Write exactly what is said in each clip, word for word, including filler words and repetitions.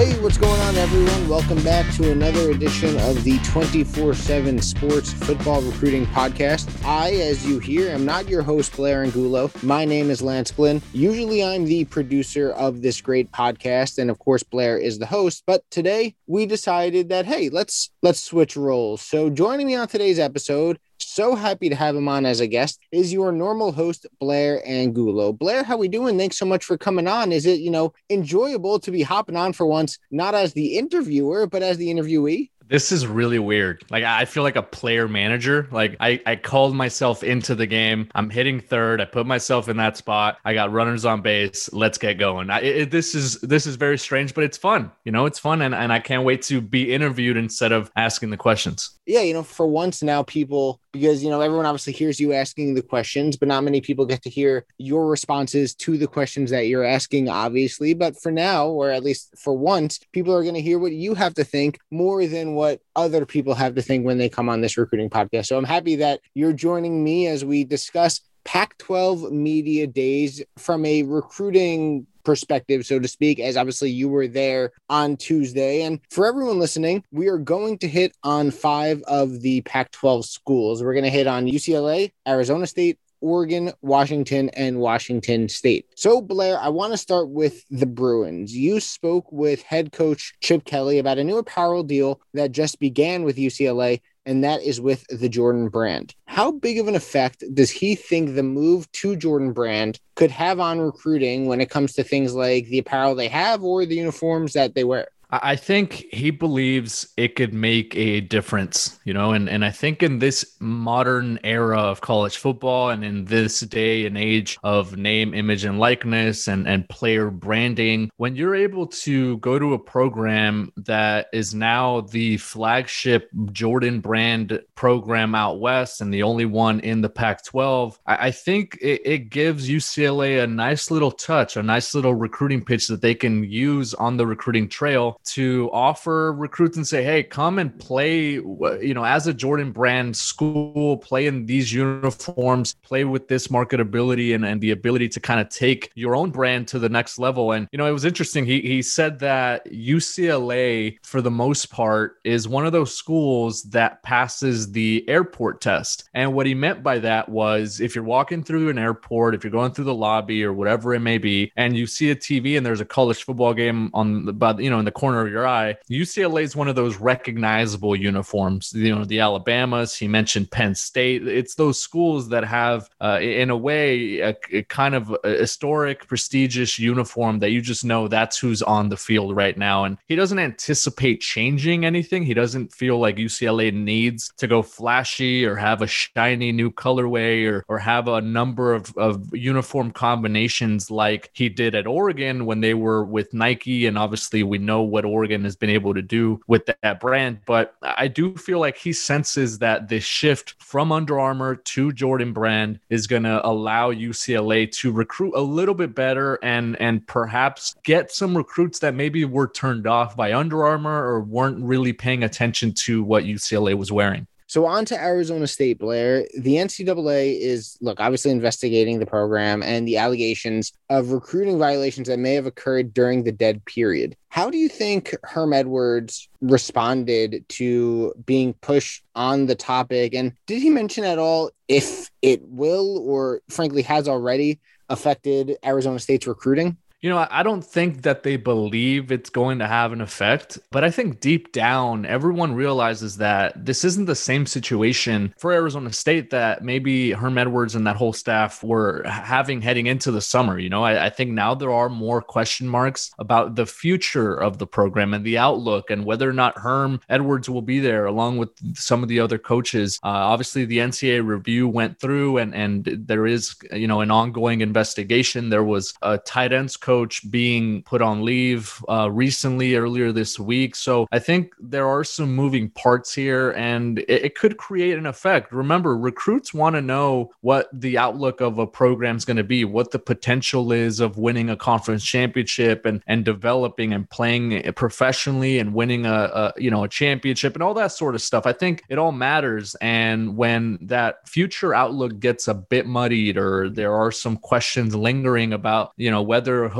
Hey, what's going on, everyone? Welcome back to another edition of the twenty-four seven Sports Football Recruiting Podcast. I, as you hear, am not your host, Blair Angulo. My name is Lance Glynn. Usually, I'm the producer of this great podcast, and of course, Blair is the host. But today, we decided that, hey, let's let's switch roles. So joining me on today's episode, so happy to have him on as a guest, is your normal host, Blair Angulo. Blair, how we doing? Thanks so much for coming on. Is it, you know, enjoyable to be hopping on for once, not as the interviewer, but as the interviewee? This is really weird. Like, I feel like a player manager. Like, I, I called myself into the game. I'm hitting third. I put myself in that spot. I got runners on base. Let's get going. I, it, this is this is very strange, but it's fun. You know, it's fun. And, and I can't wait to be interviewed instead of asking the questions. Yeah, you know, for once now people, because, you know, everyone obviously hears you asking the questions, but not many people get to hear your responses to the questions that you're asking, obviously. But for now, or at least for once, people are going to hear what you have to think more than what other people have to think when they come on this recruiting podcast. So I'm happy that you're joining me as we discuss Pac twelve Media Days from a recruiting perspective, so to speak, as obviously you were there on Tuesday. And for everyone listening, we are going to hit on five of the Pac twelve schools. We're going to hit on U C L A, Arizona State, Oregon, Washington, and Washington State. So, Blair, I want to start with the Bruins. You spoke with head coach Chip Kelly about a new apparel deal that just began with U C L A, and that is with the Jordan brand. How big of an effect does he think the move to Jordan brand could have on recruiting when it comes to things like the apparel they have or the uniforms that they wear? I think he believes it could make a difference, you know, and, and I think in this modern era of college football and in this day and age of name, image, and likeness and, and player branding, when you're able to go to a program that is now the flagship Jordan brand program out west and the only one in the Pac twelve, I, I think it, it gives U C L A a nice little touch, a nice little recruiting pitch that they can use on the recruiting trail to offer recruits and say, hey, come and play, you know, as a Jordan brand school, play in these uniforms, play with this marketability and, and the ability to kind of take your own brand to the next level. And, you know, it was interesting. He, he said that U C L A, for the most part, is one of those schools that passes the airport test. And what he meant by that was if you're walking through an airport, if you're going through the lobby or whatever it may be, and you see a T V and there's a college football game on the, you know, in the corner of your eye, U C L A is one of those recognizable uniforms. You know, the Alabamas, he mentioned Penn State. It's those schools that have, uh, in a way, a, a kind of a historic, prestigious uniform that you just know that's who's on the field right now. And he doesn't anticipate changing anything. He doesn't feel like U C L A needs to go flashy or have a shiny new colorway or, or have a number of, of uniform combinations like he did at Oregon when they were with Nike. And obviously we know what Oregon has been able to do with that brand. But I do feel like he senses that this shift from Under Armour to Jordan brand is going to allow U C L A to recruit a little bit better and, and perhaps get some recruits that maybe were turned off by Under Armour or weren't really paying attention to what U C L A was wearing. So on to Arizona State, Blair. The N C double A is, look, obviously investigating the program and the allegations of recruiting violations that may have occurred during the dead period. How do you think Herm Edwards responded to being pushed on the topic? And did he mention at all if it will or frankly has already affected Arizona State's recruiting? You know, I don't think that they believe it's going to have an effect, but I think deep down, everyone realizes that this isn't the same situation for Arizona State that maybe Herm Edwards and that whole staff were having heading into the summer. You know, I, I think now there are more question marks about the future of the program and the outlook and whether or not Herm Edwards will be there along with some of the other coaches. Uh, obviously, the N C double A review went through and, and there is, you know, an ongoing investigation. There was a tight ends coach coach being put on leave uh, recently, earlier this week. So I think there are some moving parts here, and it, it could create an effect. Remember, recruits want to know what the outlook of a program is going to be, what the potential is of winning a conference championship and, and developing and playing professionally and winning a, a, you know, a championship and all that sort of stuff. I think it all matters. And when that future outlook gets a bit muddied or there are some questions lingering about, you know, whether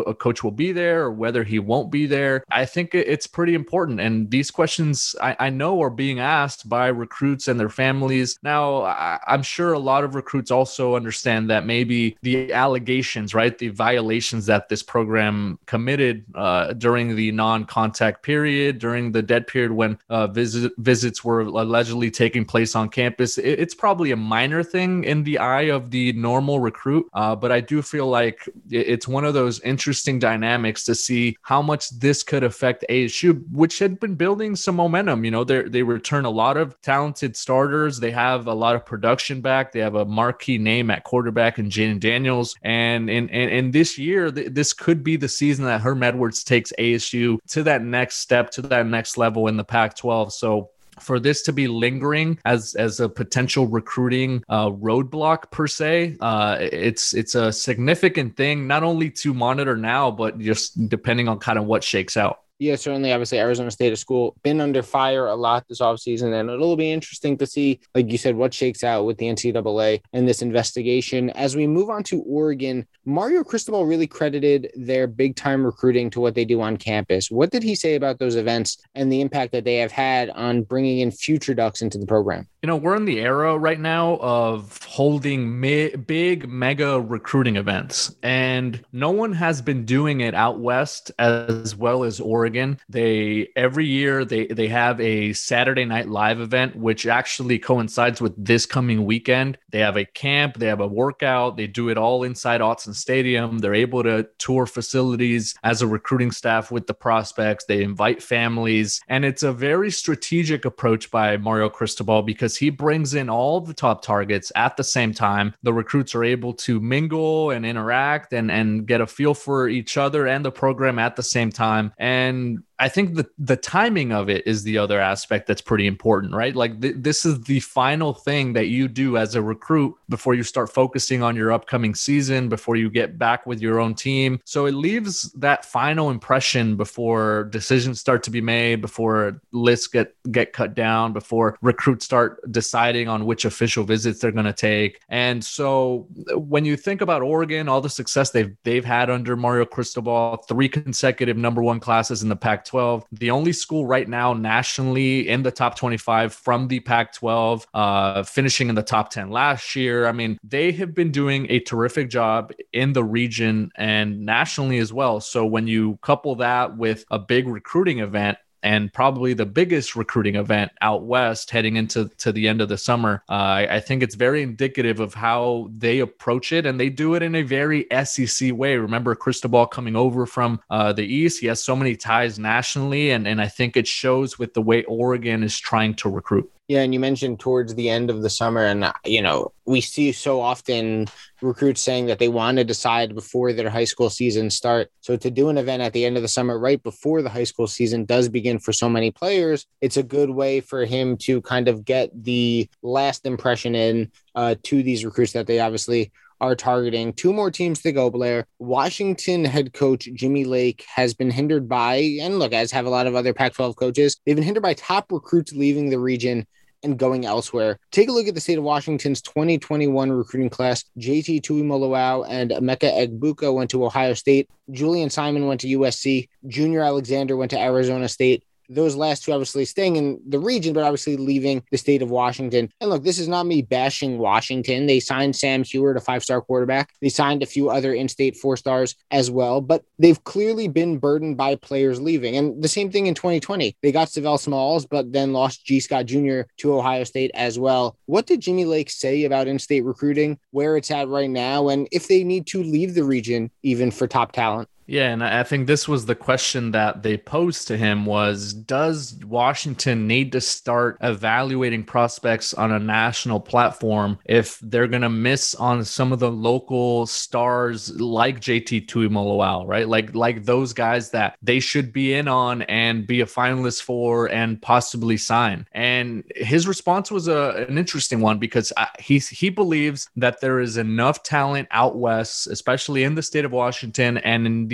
a coach will be there or whether he won't be there. I think it's pretty important. And these questions I, I know are being asked by recruits and their families. Now, I, I'm sure a lot of recruits also understand that maybe the allegations, right, the violations that this program committed uh, during the non-contact period, during the dead period when uh, visit, visits were allegedly taking place on campus, it, it's probably a minor thing in the eye of the normal recruit. Uh, but I do feel like it's one of those interesting dynamics to see how much this could affect A S U, which had been building some momentum. You know, they they return a lot of talented starters. They have a lot of production back. They have a marquee name at quarterback in Jaden Daniels. And in, in, in this year, th- this could be the season that Herm Edwards takes A S U to that next step, to that next level in the Pac twelve. So for this to be lingering as as a potential recruiting uh, roadblock per se, uh, it's it's a significant thing, not only to monitor now, but just depending on kind of what shakes out. Yeah, certainly. Obviously, Arizona State of School been under fire a lot this offseason, and it'll be interesting to see, like you said, what shakes out with the N C double A and this investigation. As we move on to Oregon, Mario Cristobal really credited their big-time recruiting to what they do on campus. What did he say about those events and the impact that they have had on bringing in future Ducks into the program? You know, we're in the era right now of holding mi- big, mega recruiting events, and no one has been doing it out west as well as Oregon. They every year they they have a Saturday Night Live event, which actually coincides with this coming weekend. They have a camp, they have a workout, they do it all inside Autzen Stadium. They're able to tour facilities as a recruiting staff with the prospects. They invite families, and it's a very strategic approach by Mario Cristobal because he brings in all the top targets at the same time. The recruits are able to mingle and interact and, and get a feel for each other and the program at the same time. And I think the, the timing of it is the other aspect that's pretty important, right? Like th- this is the final thing that you do as a recruit before you start focusing on your upcoming season, before you get back with your own team. So it leaves that final impression before decisions start to be made, before lists get, get cut down, before recruits start deciding on which official visits they're going to take. And so when you think about Oregon, all the success they've, they've had under Mario Cristobal, three consecutive number one classes in the Pac twelve, the only school right now nationally in the top twenty-five from the Pac twelve, uh, finishing in the top ten last year. I mean, they have been doing a terrific job in the region and nationally as well. So when you couple that with a big recruiting event, and probably the biggest recruiting event out west heading into to the end of the summer, Uh, I think it's very indicative of how they approach it, and they do it in a very S E C way. Remember, Cristobal coming over from uh, the East, he has so many ties nationally, and, and I think it shows with the way Oregon is trying to recruit. Yeah, and you mentioned towards the end of the summer, and, you know, we see so often recruits saying that they want to decide before their high school season start. So to do an event at the end of the summer, right before the high school season does begin for so many players, it's a good way for him to kind of get the last impression in uh, to these recruits that they obviously are targeting. Two more teams to go, Blair. Washington head coach Jimmy Lake has been hindered by, and look, as have a lot of other Pac twelve coaches, they've been hindered by top recruits leaving the region and going elsewhere. Take a look at the state of Washington's twenty twenty-one recruiting class. J T Tuimoloau and Emeka Egbuka went to Ohio State. Julian Simon went to U S C. Junior Alexander went to Arizona State. Those last two obviously staying in the region, but obviously leaving the state of Washington. And look, this is not me bashing Washington. They signed Sam Heward, a five-star quarterback. They signed a few other in-state four-stars as well, but they've clearly been burdened by players leaving. And the same thing in twenty twenty. They got Savell Smalls, but then lost G. Scott Junior to Ohio State as well. What did Jimmy Lake say about in-state recruiting, where it's at right now, and if they need to leave the region even for top talent? Yeah, and I think this was the question that they posed to him was, does Washington need to start evaluating prospects on a national platform if they're going to miss on some of the local stars like J T Tuimoloau, right? Like, like those guys that they should be in on and be a finalist for and possibly sign. And his response was a, an interesting one because he, he believes that there is enough talent out west, especially in the state of Washington and in the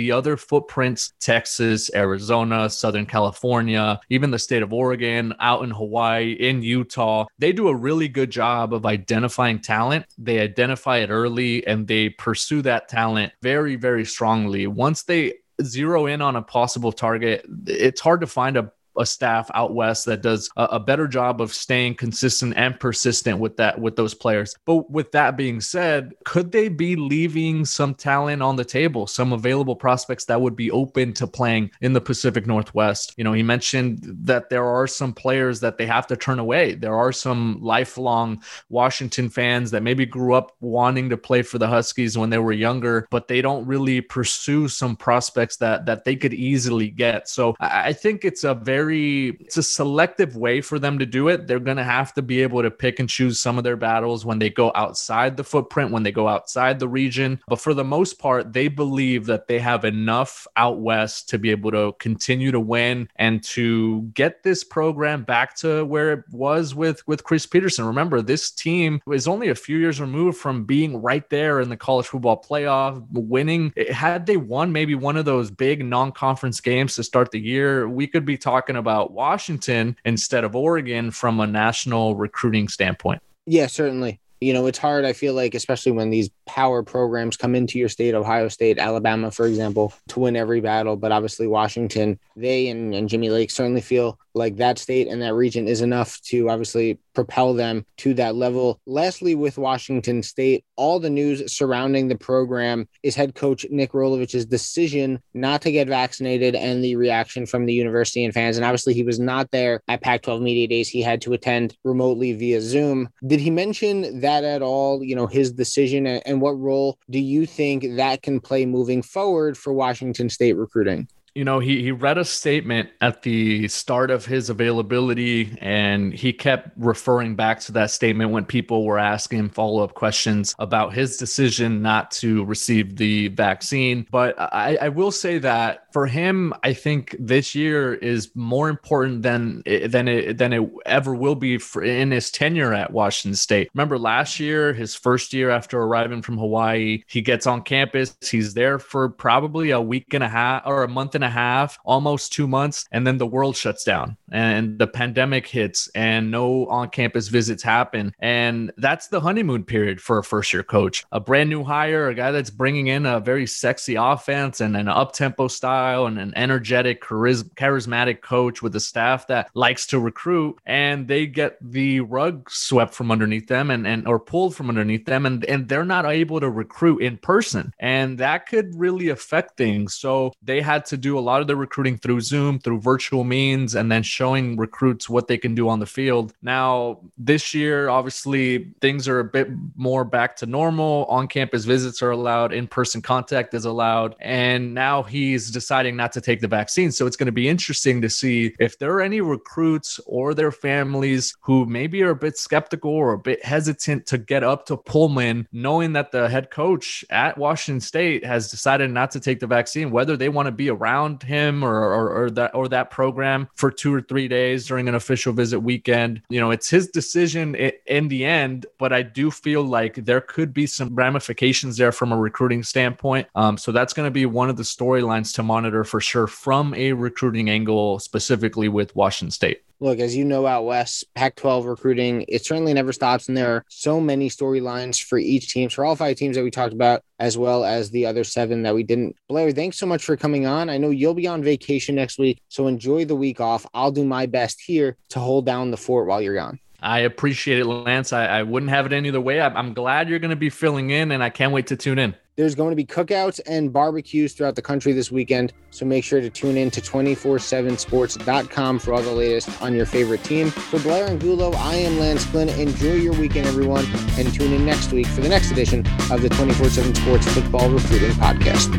the other footprints, Texas, Arizona, Southern California, even the state of Oregon, out in Hawaii, in Utah, they do a really good job of identifying talent. They identify it early and they pursue that talent very, very strongly. Once they zero in on a possible target, it's hard to find a a staff out west that does a, a better job of staying consistent and persistent with that, with those players. But with that being said, could they be leaving some talent on the table, some available prospects that would be open to playing in the Pacific Northwest? You know, he mentioned that there are some players that they have to turn away. There are some lifelong Washington fans that maybe grew up wanting to play for the Huskies when they were younger, but they don't really pursue some prospects that, that they could easily get. So I, I think it's a very Very, it's a selective way for them to do it. They're going to have to be able to pick and choose some of their battles when they go outside the footprint, when they go outside the region. But for the most part, they believe that they have enough out west to be able to continue to win and to get this program back to where it was with, with Chris Petersen. Remember, this team is only a few years removed from being right there in the college football playoff, winning. Had they won maybe one of those big non-conference games to start the year, we could be talking about Washington instead of Oregon from a national recruiting standpoint. Yeah, certainly. You know, it's hard, I feel like, especially when these power programs come into your state, Ohio State, Alabama, for example, to win every battle. But obviously Washington, they and, and Jimmy Lake certainly feel like that state and that region is enough to obviously propel them to that level. Lastly, with Washington State, all the news surrounding the program is head coach Nick Rolovich's decision not to get vaccinated and the reaction from the university and fans. And obviously he was not there at Pac twelve Media Days. He had to attend remotely via Zoom. Did he mention that at all, you know, his decision, and what role do you think that can play moving forward for Washington State recruiting? You know, he, he read a statement at the start of his availability, and he kept referring back to that statement when people were asking him follow-up questions about his decision not to receive the vaccine. But I, I will say that for him, I think this year is more important than, than, it, than it ever will be for, in his tenure at Washington State. Remember last year, his first year after arriving from Hawaii, he gets on campus. He's there for probably a week and a half or a month and a half, almost two months, and then the world shuts down and the pandemic hits and no on-campus visits happen. And that's the honeymoon period for a first-year coach. A brand new hire, a guy that's bringing in a very sexy offense and an up-tempo style and an energetic, charis- charismatic coach with a staff that likes to recruit, and they get the rug swept from underneath them and, and or pulled from underneath them, and, and they're not able to recruit in person. And that could really affect things. So they had to do a lot of the recruiting through Zoom, through virtual means, and then showing recruits what they can do on the field. Now, this year, obviously, things are a bit more back to normal. On-campus visits are allowed. In-person contact is allowed. And now he's deciding not to take the vaccine. So it's going to be interesting to see if there are any recruits or their families who maybe are a bit skeptical or a bit hesitant to get up to Pullman, knowing that the head coach at Washington State has decided not to take the vaccine, whether they want to be around him or, or, or that or that program for two or three days during an official visit weekend. You know, it's his decision in the end, but I do feel like there could be some ramifications there from a recruiting standpoint. Um, so that's going to be one of the storylines to monitor for sure from a recruiting angle, specifically with Washington State. Look, as you know, out west, Pac twelve recruiting, it certainly never stops. And there are so many storylines for each team, for all five teams that we talked about, as well as the other seven that we didn't. Blair, thanks so much for coming on. I know you'll be on vacation next week, so enjoy the week off. I'll do my best here to hold down the fort while you're gone. I appreciate it, Lance. I, I wouldn't have it any other way. I'm, I'm glad you're going to be filling in, and I can't wait to tune in. There's going to be cookouts and barbecues throughout the country this weekend, so make sure to tune in to two forty-seven sports dot com for all the latest on your favorite team. For Blair Angulo, I am Lance Glynn. Enjoy your weekend, everyone, and tune in next week for the next edition of the two forty-seven Sports Football Recruiting Podcast.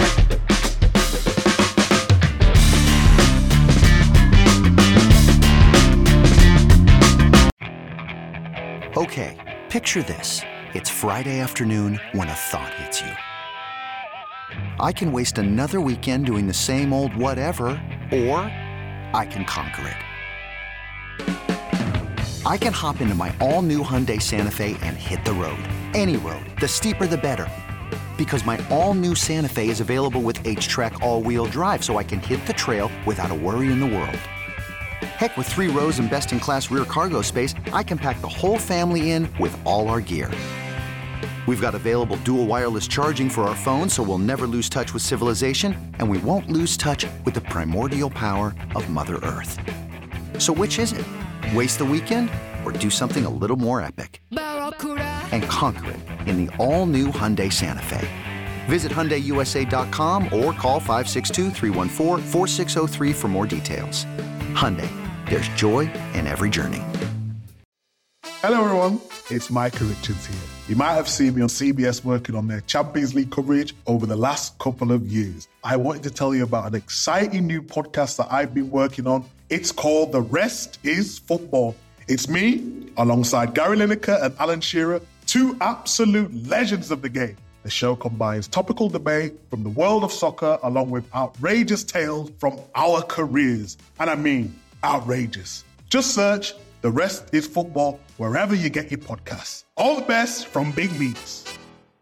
Okay, picture this. It's Friday afternoon when a thought hits you. I can waste another weekend doing the same old whatever, or I can conquer it. I can hop into my all-new Hyundai Santa Fe and hit the road. Any road. The steeper, the better. Because my all-new Santa Fe is available with H-Track all-wheel drive, so I can hit the trail without a worry in the world. Heck, with three rows and best-in-class rear cargo space, I can pack the whole family in with all our gear. We've got available dual wireless charging for our phones, so we'll never lose touch with civilization, and we won't lose touch with the primordial power of Mother Earth. So which is it? Waste the weekend or do something a little more epic? And conquer it in the all-new Hyundai Santa Fe. Visit Hyundai U S A dot com or call five six two, three one four, four six zero three for more details. Hyundai, there's joy in every journey. Hello everyone, it's Micah Richards here. You might have seen me on C B S working on their Champions League coverage over the last couple of years. I wanted to tell you about an exciting new podcast that I've been working on. It's called The Rest is Football. It's me, alongside Gary Lineker and Alan Shearer, two absolute legends of the game. The show combines topical debate from the world of soccer along with outrageous tales from our careers. And I mean, outrageous. Just search The Rest is Football wherever you get your podcasts. All the best from Big Meats.